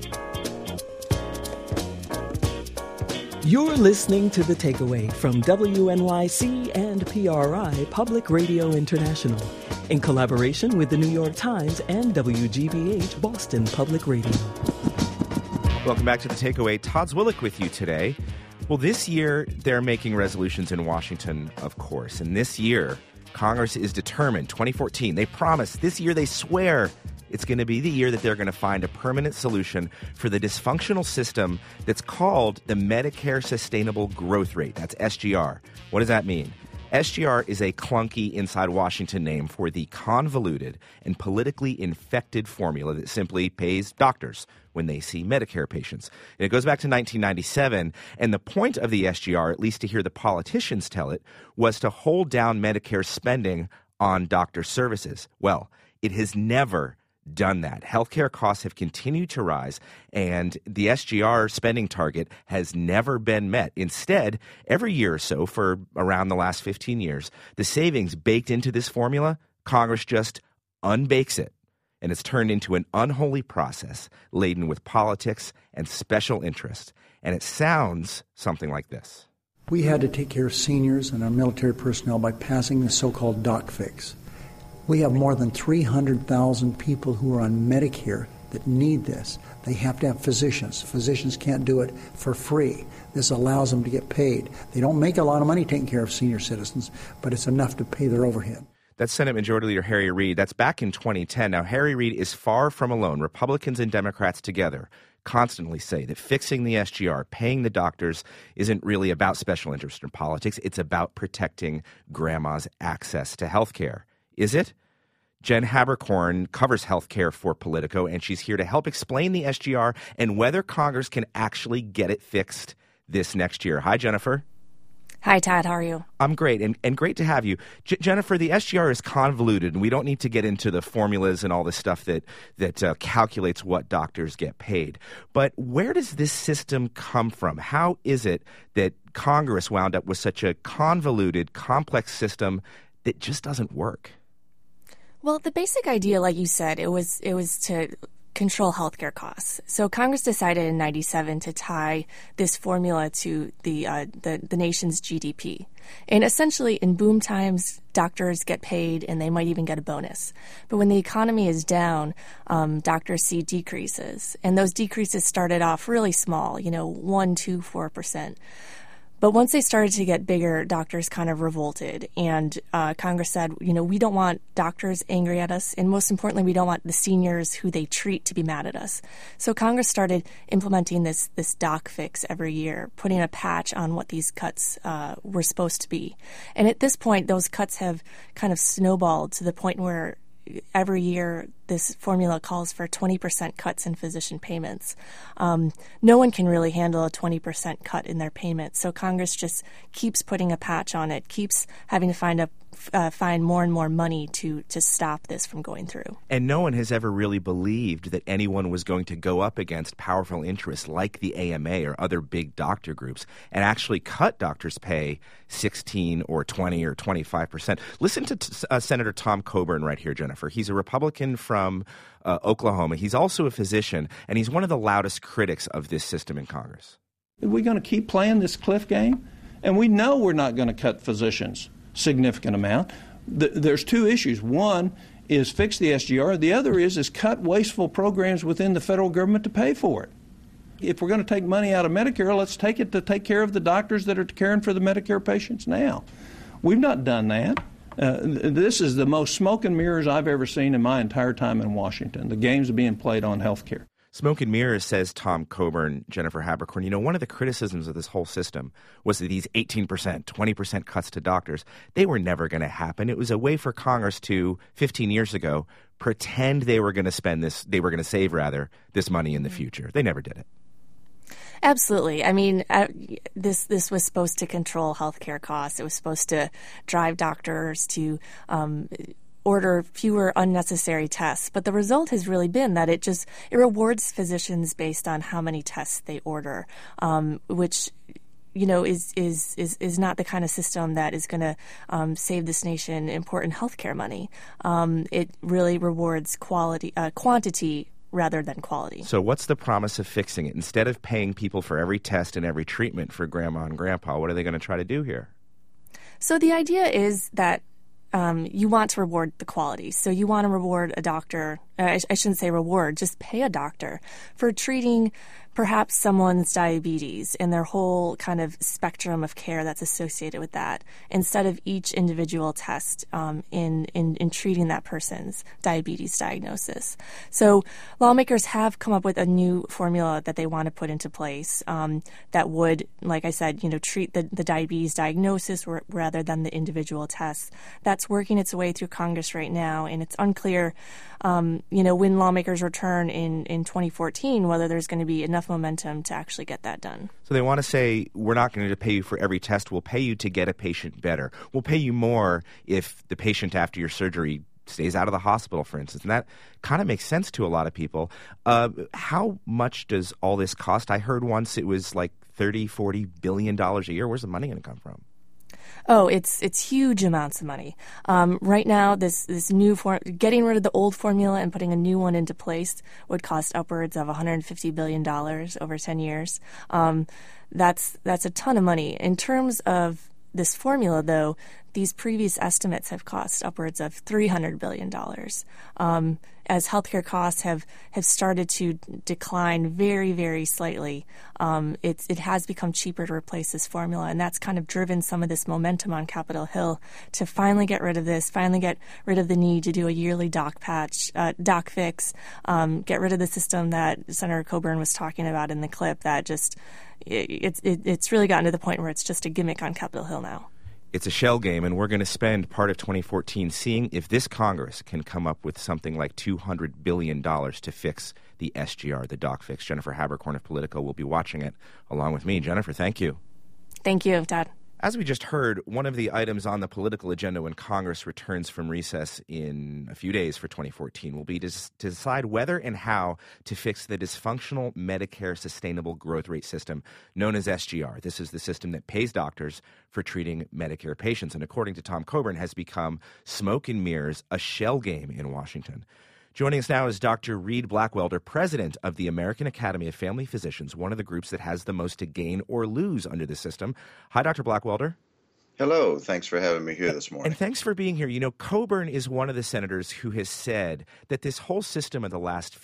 You're listening to The Takeaway from WNYC and PRI Public Radio International in collaboration with The New York Times and WGBH Boston Public Radio. Welcome back to The Takeaway. Todd Zwillich with you today. Well, this year, they're making resolutions in Washington, of course. And this year, Congress is determined, 2014, they promise, this year they swear it's going to be the year that they're going to find a permanent solution for the dysfunctional system that's called the Medicare Sustainable Growth Rate. That's SGR. What does that mean? SGR is a clunky inside Washington name for the convoluted and politically infected formula that simply pays doctors when they see Medicare patients. And it goes back to 1997, and the point of the SGR, at least to hear the politicians tell it, was to hold down Medicare spending on doctor services. Well, it has never done that. Healthcare costs have continued to rise, and the SGR spending target has never been met. Instead, every year or so for around the last 15 years, the savings baked into this formula, Congress just unbakes it, and it's turned into an unholy process laden with politics and special interests. And it sounds something like this. We had to take care of seniors and our military personnel by passing the so-called doc fix. We have more than 300,000 people who are on Medicare that need this. They have to have physicians. Physicians can't do it for free. This allows them to get paid. They don't make a lot of money taking care of senior citizens, but it's enough to pay their overhead. That's Senate Majority Leader Harry Reid. That's back in 2010. Now, Harry Reid is far from alone. Republicans and Democrats together constantly say that fixing the SGR, paying the doctors, isn't really about special interest in politics. It's about protecting grandma's access to health care. Is it? Jen Haberkorn covers healthcare for Politico, and she's here to help explain the SGR and whether Congress can actually get it fixed this next year. Hi, Jennifer. Hi, Todd. How are you? I'm great, and great to have you. Jennifer, the SGR is convoluted, and we don't need to get into the formulas and all the stuff that calculates what doctors get paid. But where does this system come from? How is it that Congress wound up with such a convoluted, complex system that just doesn't work? Well, the basic idea, like you said, it was to control healthcare costs. So Congress decided in '97 to tie this formula to the nation's GDP. And essentially, in boom times, doctors get paid and they might even get a bonus. But when the economy is down, doctors see decreases. And those decreases started off really small, 1%, 2%, 4%. But once they started to get bigger, doctors kind of revolted. And Congress said, we don't want doctors angry at us. And most importantly, we don't want the seniors who they treat to be mad at us. So Congress started implementing this doc fix every year, putting a patch on what these cuts were supposed to be. And at this point, those cuts have kind of snowballed to the point where every year this formula calls for 20% cuts in physician payments. No one can really handle a 20% cut in their payments, so Congress just keeps putting a patch on it, keeps having to find more and more money to stop this from going through. And no one has ever really believed that anyone was going to go up against powerful interests like the AMA or other big doctor groups and actually cut doctors' pay 16 or 20 or 25%. Listen to Senator Tom Coburn right here, Jennifer. He's a Republican from Oklahoma. He's also a physician, and he's one of the loudest critics of this system in Congress. Are we going to keep playing this cliff game? And we know we're not going to cut physicians significant amount. There's two issues. One is fix the SGR. The other is cut wasteful programs within the federal government to pay for it. If we're going to take money out of Medicare, let's take it to take care of the doctors that are caring for the Medicare patients now. We've not done that. This is the most smoke and mirrors I've ever seen in my entire time in Washington, the games being played on health care. Smoke and mirrors, says Tom Coburn, Jennifer Haberkorn. One of the criticisms of this whole system was that these 18%, 20% cuts to doctors, they were never going to happen. It was a way for Congress to, 15 years ago, pretend they were going to spend this, they were going to save, rather, this money in the future. They never did it. Absolutely. I mean, this was supposed to control healthcare costs. It was supposed to drive doctors to order fewer unnecessary tests. But the result has really been that it rewards physicians based on how many tests they order, which is not the kind of system that is going to save this nation important healthcare money. It really rewards quantity rather than quality. So what's the promise of fixing it? Instead of paying people for every test and every treatment for grandma and grandpa, what are they going to try to do here? So the idea is that you want to reward the quality. So you want to reward a doctor, I shouldn't say reward, just pay a doctor for treating perhaps someone's diabetes and their whole kind of spectrum of care that's associated with that, instead of each individual test in treating that person's diabetes diagnosis. So lawmakers have come up with a new formula that they want to put into place that would, like I said, treat the diabetes diagnosis rather than the individual tests. That's working its way through Congress right now, and it's unclear, when lawmakers return in 2014, whether there's going to be enough momentum to actually get that done. So they want to say, we're not going to pay you for every test. We'll pay you to get a patient better. We'll pay you more if the patient after your surgery stays out of the hospital, for instance. And that kind of makes sense to a lot of people. How much does all this cost? I heard once it was like $30-40 billion a year. Where's the money going to come from? Oh, it's huge amounts of money. Right now, this new getting rid of the old formula and putting a new one into place would cost upwards of $150 billion over 10 years. That's a ton of money. In terms of this formula, though, these previous estimates have cost upwards of $300 billion. As healthcare costs have started to decline very, very slightly, it has become cheaper to replace this formula, and that's kind of driven some of this momentum on Capitol Hill to finally get rid of this, finally get rid of the need to do a yearly doc fix, get rid of the system that Senator Coburn was talking about in the clip that just it's really gotten to the point where it's just a gimmick on Capitol Hill now. It's a shell game, and we're going to spend part of 2014 seeing if this Congress can come up with something like $200 billion to fix the SGR, the doc fix. Jennifer Haberkorn of Politico will be watching it along with me. Jennifer, thank you. Thank you, Todd. As we just heard, one of the items on the political agenda when Congress returns from recess in a few days for 2014 will be to decide whether and how to fix the dysfunctional Medicare Sustainable Growth Rate System known as SGR. This is the system that pays doctors for treating Medicare patients, and according to Tom Coburn, has become smoke and mirrors, a shell game in Washington. Joining us now is Dr. Reed Blackwelder, president of the American Academy of Family Physicians, one of the groups that has the most to gain or lose under the system. Hi, Dr. Blackwelder. Hello. Thanks for having me here this morning. And thanks for being here. Coburn is one of the senators who has said that this whole system of the last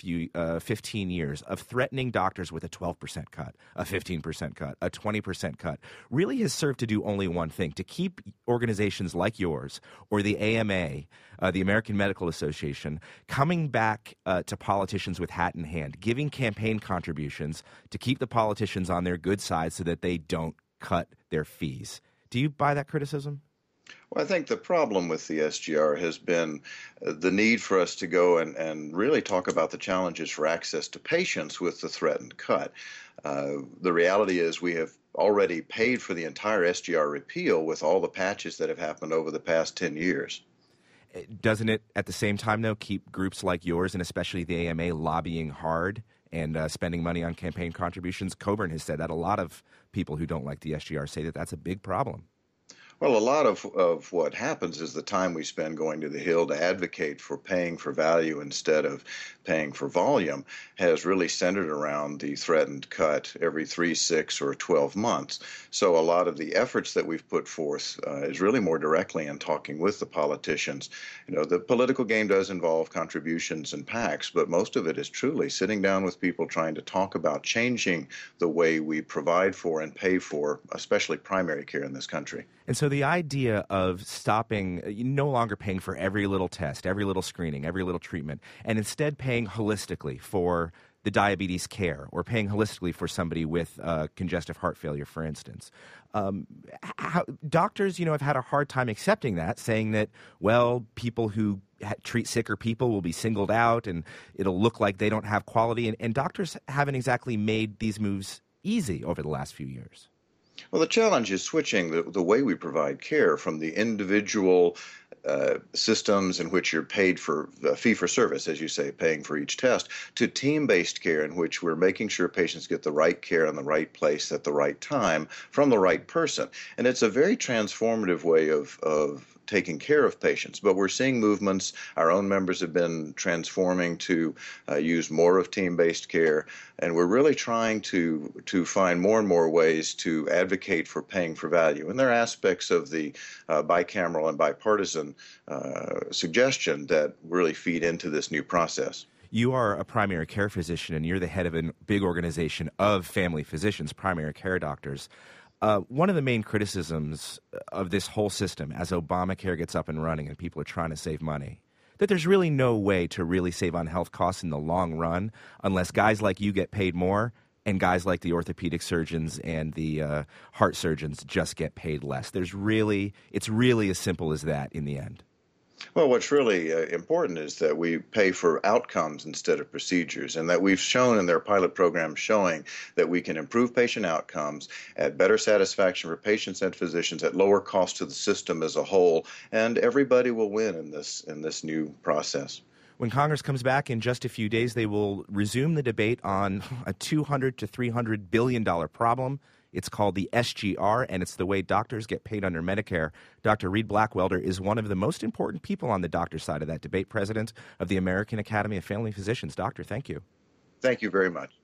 15 years of threatening doctors with a 12% cut, a 15% cut, a 20% cut, really has served to do only one thing, to keep organizations like yours or the AMA, the American Medical Association, coming back to politicians with hat in hand, giving campaign contributions to keep the politicians on their good side so that they don't cut their fees. Do you buy that criticism? Well, I think the problem with the SGR has been the need for us to go and really talk about the challenges for access to patients with the threatened cut. The reality is we have already paid for the entire SGR repeal with all the patches that have happened over the past 10 years. Doesn't it, at the same time, though, keep groups like yours and especially the AMA lobbying hard and spending money on campaign contributions? Coburn has said that. A lot of people who don't like the SGR say that that's a big problem. Well, a lot of what happens is the time we spend going to the Hill to advocate for paying for value instead of paying for volume has really centered around the threatened cut every 3, 6, or 12 months. So a lot of the efforts that we've put forth is really more directly in talking with the politicians. The political game does involve contributions and PACs, but most of it is truly sitting down with people trying to talk about changing the way we provide for and pay for, especially primary care in this country. And so the idea of stopping, no longer paying for every little test, every little screening, every little treatment, and instead paying holistically for the diabetes care or paying holistically for somebody with congestive heart failure, for instance. Doctors, have had a hard time accepting that, saying that, well, people who treat sicker people will be singled out and it'll look like they don't have quality. And doctors haven't exactly made these moves easy over the last few years. Well, the challenge is switching the way we provide care from the individual systems in which you're paid for fee for service, as you say, paying for each test, to team-based care in which we're making sure patients get the right care in the right place at the right time from the right person. And it's a very transformative way of taking care of patients. But we're seeing movements. Our own members have been transforming to use more of team-based care, and we're really trying to find more and more ways to advocate for paying for value. And there are aspects of the bicameral and bipartisan suggestion that really feed into this new process. You are a primary care physician, and you're the head of a big organization of family physicians, primary care doctors. One of the main criticisms of this whole system, as Obamacare gets up and running and people are trying to save money, that there's really no way to really save on health costs in the long run unless guys like you get paid more and guys like the orthopedic surgeons and the heart surgeons just get paid less. It's really as simple as that in the end. Well, what's really important is that we pay for outcomes instead of procedures, and that we've shown in their pilot program showing that we can improve patient outcomes at better satisfaction for patients and physicians at lower cost to the system as a whole, and everybody will win in this new process. When Congress comes back in just a few days, they will resume the debate on a $200 to $300 billion problem. It's called the SGR, and it's the way doctors get paid under Medicare. Dr. Reed Blackwelder is one of the most important people on the doctor side of that debate, president of the American Academy of Family Physicians. Doctor, thank you. Thank you very much.